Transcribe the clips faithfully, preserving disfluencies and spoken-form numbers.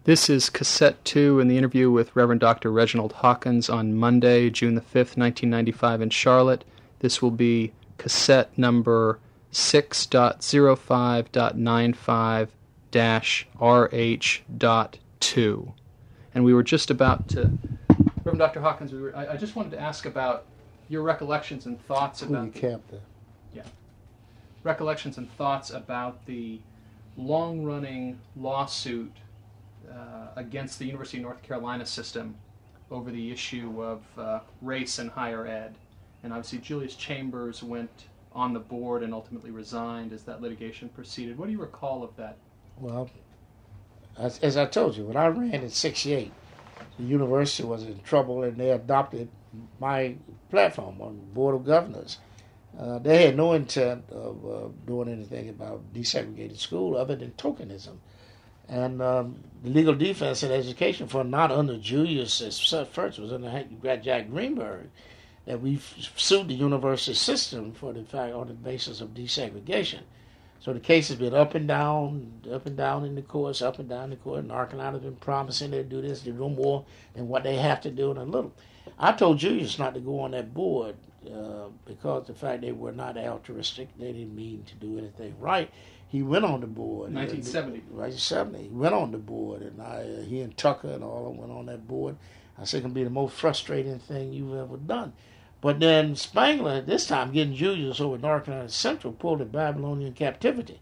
This is cassette two in the interview with Reverend Doctor Reginald Hawkins on Monday, June the fifth, nineteen ninety-five in Charlotte. This will be cassette number six point oh five point ninety-five dash R H two. And we were just about to... Reverend Doctor Hawkins, we were, I, I just wanted to ask about your recollections and thoughts Who about... you camped there? Yeah. Recollections and thoughts about the long-running lawsuit Uh, against the University of North Carolina system over the issue of uh, race in higher ed. And obviously Julius Chambers went on the board and ultimately resigned as that litigation proceeded. What do you recall of that? Well, as, as I told you, when I ran in sixty-eight, the university was in trouble and they adopted my platform on the Board of Governors. Uh, they had no intent of uh, doing anything about desegregated school other than tokenism. And um, the legal defense and education fund, not under Julius at first, was under Jack Greenberg, that we sued the university system for the fact on the basis of desegregation. So the case has been up and down, up and down in the courts, up and down in the court. North Carolina's been promising they'll do this, they'll do more than what they have to do in a little. I told Julius not to go on that board uh, because the fact they were not altruistic, they didn't mean to do anything right. He went on the board. nineteen seventy. nineteen seventy. He went on the board, and I, uh, he and Tucker and all of them went on that board. I said it can be the most frustrating thing you've ever done. But then Spangler, this time getting Julius over North Carolina Central, pulled the Babylonian captivity.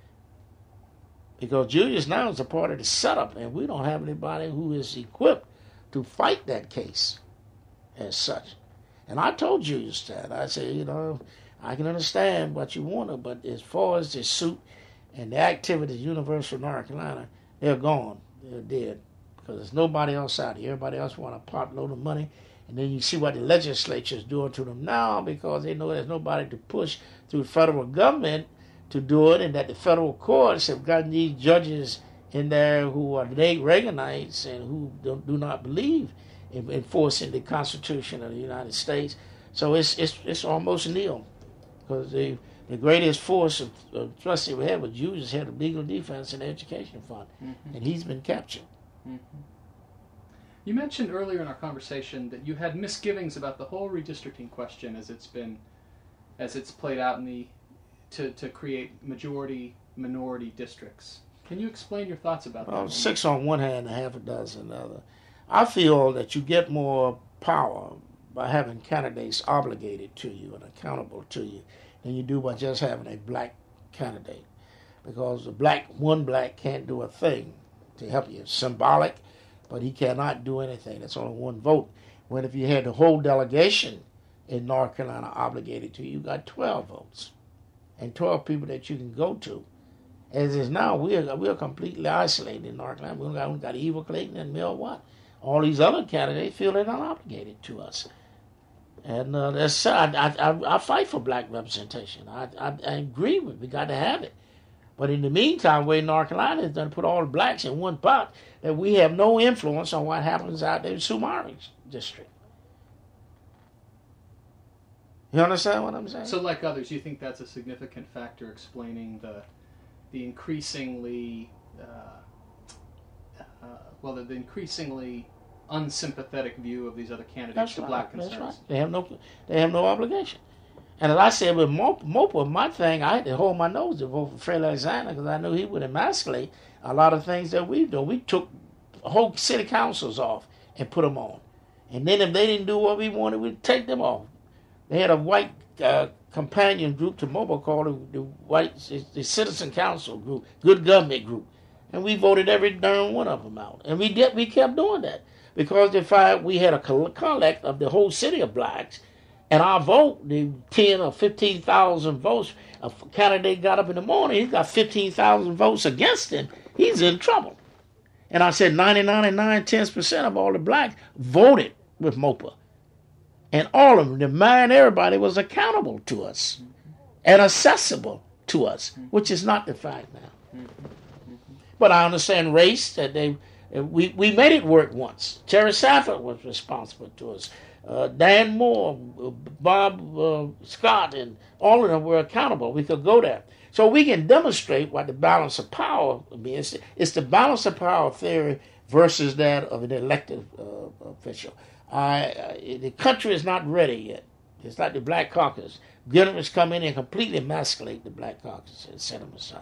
Because Julius now is a part of the setup, and we don't have anybody who is equipped to fight that case as such. And I told Julius that. I said, you know, I can understand what you wanted, but as far as the suit and the activities, University of North Carolina, they're gone. They're dead. Because there's nobody else out here. Everybody else want a pot load of money. And then you see what the legislature is doing to them now because they know there's nobody to push through the federal government to do it, and that the federal courts have gotten these judges in there who are Reaganites and who don't, do not believe in enforcing the Constitution of the United States. So it's it's it's almost nil. Because the, the greatest force of, of trust that we had was Julius head of legal defense and education fund, mm-hmm. and he's been captured. Mm-hmm. You mentioned earlier in our conversation that you had misgivings about the whole redistricting question as it's been, as it's played out in the, to to create majority minority districts. Can you explain your thoughts about well, that? Six on one hand and half a dozen on the other. I feel that you get more power by having candidates obligated to you and accountable to you than you do by just having a black candidate. Because the black, one black can't do a thing to help you. It's symbolic, but he cannot do anything. That's only one vote. When if you had the whole delegation in North Carolina obligated to you, you got twelve votes and twelve people that you can go to. As is now, we're, we're completely isolated in North Carolina. We've got, we've got Eva Clayton and Mel Watt. All these other candidates feel they're not obligated to us. And uh, that's, I, I, I fight for black representation. I, I, I agree with it. We got to have it. But in the meantime, where North Carolina is done put all the blacks in one pot, that we have no influence on what happens out there in Sumari's district. You understand what I'm saying? So like others, you think that's a significant factor explaining the the increasingly, uh, uh, well, the, the increasingly unsympathetic view of these other candidates That's to right. black That's concerns. right. They have no, they have no obligation. And as I said with Mopa, my thing, I had to hold my nose to vote for Fred Alexander because I knew he would emasculate a lot of things that we've done. We took whole city councils off and put them on. And then if they didn't do what we wanted, we'd take them off. They had a white uh, companion group to Mopa called the, the White the Citizen Council Group, Good Government Group. And we voted every darn one of them out. And we did. We kept doing that because they find we had a collect of the whole city of blacks. And our vote, the ten or fifteen thousand votes, a candidate got up in the morning, he's got fifteen thousand votes against him, he's in trouble. And I said ninety-nine and nine tenths percent of all the blacks voted with Mopa. And all of them, the man, everybody was accountable to us and accessible to us, which is not the fact now. But I understand race, that they we, we made it work once. Terry Safford was responsible to us. Uh, Dan Moore, Bob uh, Scott, and all of them were accountable. We could go there. So we can demonstrate what the balance of power means. It's the balance of power theory versus that of an elected uh, official. I, uh, the country is not ready yet. It's like the Black Caucus. Governments come in and completely emasculate the Black Caucus and set them aside.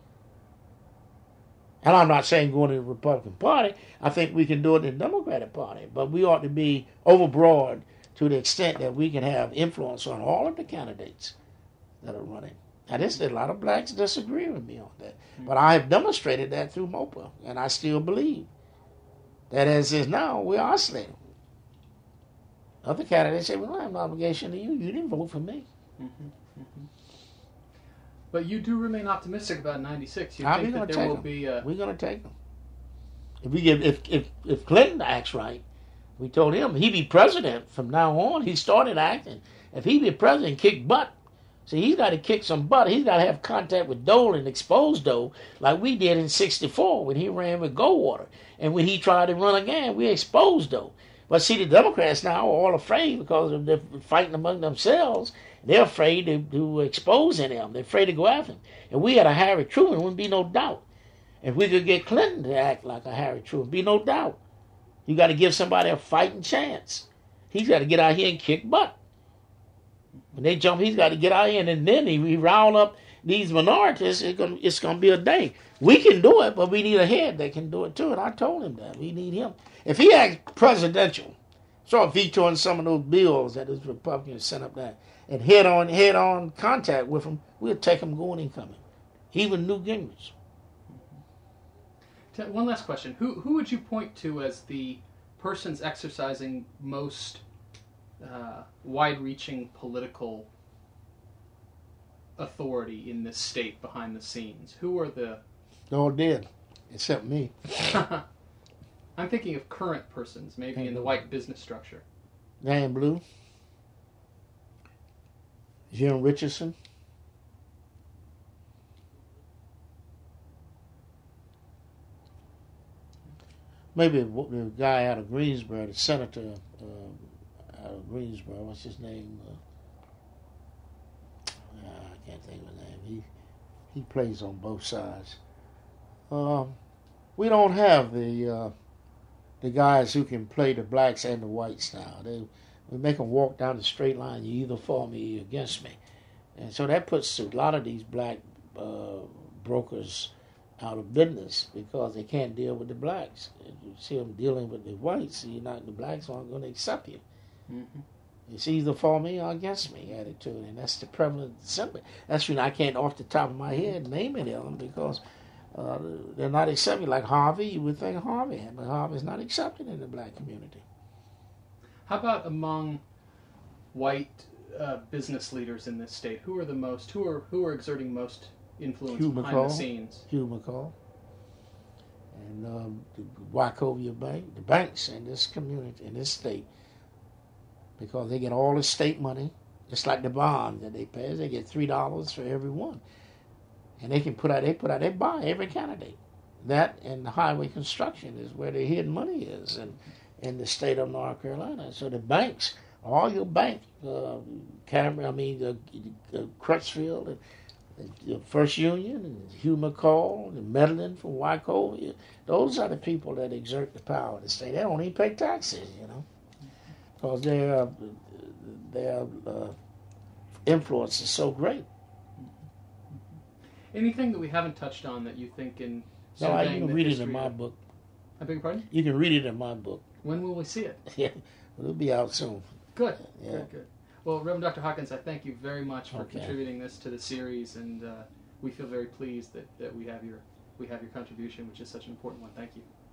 And I'm not saying go to the Republican Party. I think we can do it in the Democratic Party. But we ought to be overbroad to the extent that we can have influence on all of the candidates that are running. Now, this, a lot of blacks disagree with me on that. But I have demonstrated that through MOPA. And I still believe that as is now, we're oscillating. Other candidates say, well, I have no obligation to you. You didn't vote for me. Mm-hmm. Mm-hmm. But you do remain optimistic about ninety-six. You I'll think be that there take will them. be a... We're going to take them. If we get, if, if if Clinton acts right, we told him he be president from now on. He started acting. If he be president, kick butt. See, he's got to kick some butt. He's got to have contact with Dole and expose Dole like we did in sixty-four when he ran with Goldwater. And when he tried to run again, we exposed Dole. But see, the Democrats now are all afraid because of they're fighting among themselves. They're afraid to, to expose any of them. They're afraid to go after him. And we had a Harry Truman, wouldn't be no doubt. If we could get Clinton to act like a Harry Truman, be no doubt. You got to give somebody a fighting chance. He's got to get out here and kick butt. When they jump, he's got to get out here, and then he, he round up these minorities. It's gonna, it's gonna be a day. We can do it, but we need a head that can do it too. And I told him that we need him. If he acts presidential, start vetoing some of those bills that his Republicans sent up there, and head on head on contact with him, we'll take him going and coming. Even Newt Gingrich. One last question: Who who would you point to as the persons exercising most uh, wide-reaching political authority in this state behind the scenes? Who are the? They're all dead, except me. I'm thinking of current persons, maybe in the white business structure. Dan Blue, Jim Richardson. Maybe the guy out of Greensboro, the senator uh, out of Greensboro, what's his name? Uh, I can't think of his name. He he plays on both sides. Um, we don't have the uh, the guys who can play the blacks and the whites now. They we make them walk down the straight line. You either for me or you're against me, and so that puts a lot of these black uh, brokers out of business because they can't deal with the blacks. If you see them dealing with the whites, you're not, the blacks aren't going to accept you. Mm-hmm. It's either for me or against me attitude, and that's the prevalent simply. That's when I can't off the top of my head name any of them because uh, they're not accepted. Like Harvey, you would think Harvey, but Harvey's not accepted in the black community. How about among white uh, business leaders in this state? Who are the most? Who are who are exerting most influence Hugh behind McCall, the scenes? Hugh McCall, and um, the Wachovia Bank, the banks in this community, in this state, because they get all the state money, just like the bond that they pay. They get three dollars for every one, and they can put out, they put out, they buy every candidate. That and the highway construction is where the hidden money is, and in the state of North Carolina. So the banks, all your bank, uh, Cameron, I mean, the, the Crutchfield, and the First Union, and Hugh McCall, and Medlin from Wachovia, those are the people that exert the power of the state. They don't even pay taxes, you know, because their their uh, influence is so great. Anything that we haven't touched on that you think in no, I, you can read it in my of... book. I beg your pardon? You can read it in my book. When will we see it? Yeah, it'll be out soon. Good. Yeah. Good. Good. Well, Reverend Doctor Hawkins, I thank you very much for Okay. contributing this to the series, and uh, we feel very pleased that, that we have your we have your contribution, which is such an important one. Thank you.